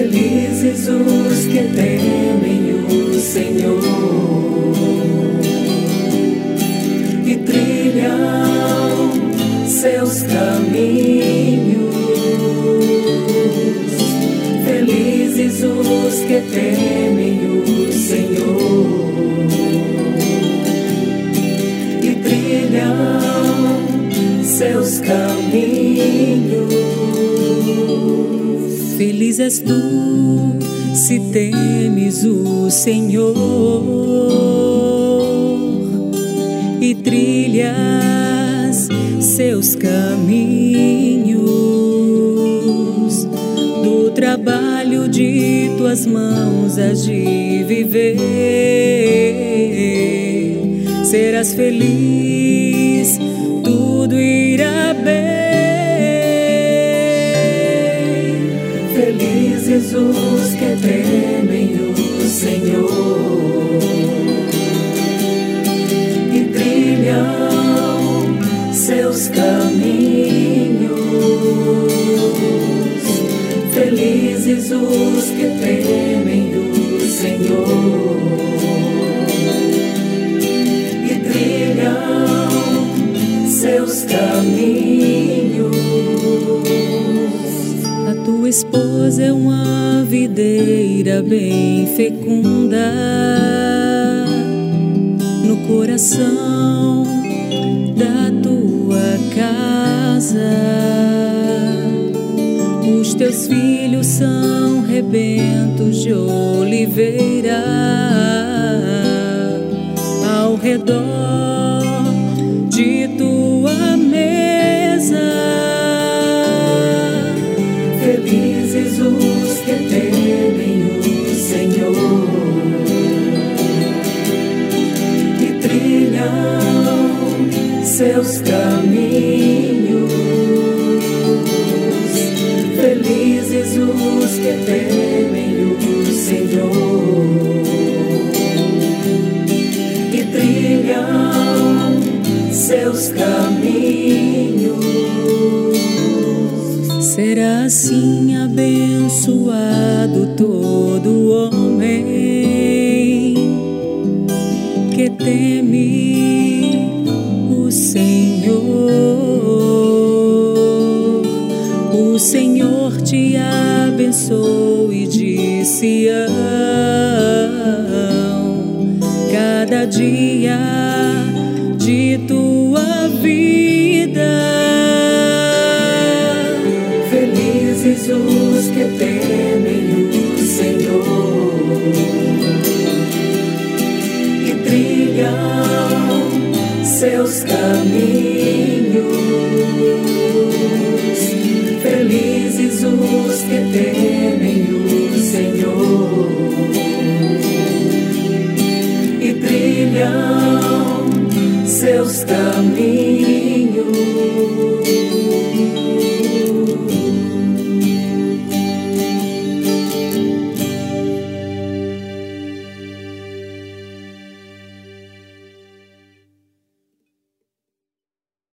Felizes os que temem o Senhor e trilham seus caminhos. Felizes os que temem o Senhor e trilham seus caminhos. Feliz és tu se temes o Senhor e trilhas seus caminhos. Do trabalho de tuas mãos has de viver, serás feliz, tudo irá bem. Felizes os que temem o Senhor e trilham seus caminhos. Felizes os que temem o Senhor e trilham seus caminhos. A tua esposa é uma videira bem fecunda no coração da tua casa. Os teus filhos são rebentos de oliveira ao redor de tua mesa. Felizes os que temem o Senhor e trilham seus caminhos. Felizes os que temem o Senhor e trilham seus caminhos. Será assim abençoado todo homem que teme o Senhor. O Senhor te abençoe de Sião cada dia de tua vida. Felizes os que temem o Senhor e trilham seus caminhos.